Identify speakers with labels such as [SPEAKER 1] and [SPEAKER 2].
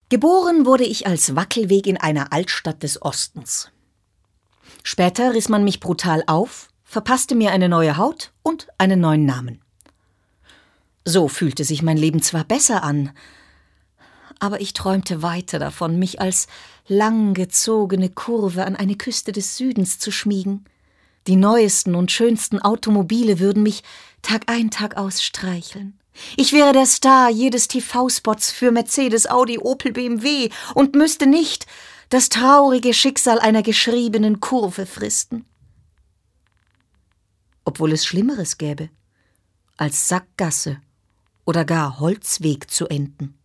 [SPEAKER 1] Geboren wurde ich als Wackelweg in einer Altstadt des Ostens. Später riss man mich brutal auf, verpasste mir eine neue Haut und einen neuen Namen. So fühlte sich mein Leben zwar besser an, aber ich träumte weiter davon, mich als langgezogene Kurve an eine Küste des Südens zu schmiegen. Die neuesten und schönsten Automobile würden mich Tag ein, Tag aus streicheln. Ich wäre der Star jedes TV-Spots für Mercedes, Audi, Opel, BMW und müsste nicht das traurige Schicksal einer geschriebenen Kurve fristen. Obwohl es Schlimmeres gäbe, als Sackgasse oder gar Holzweg zu enden.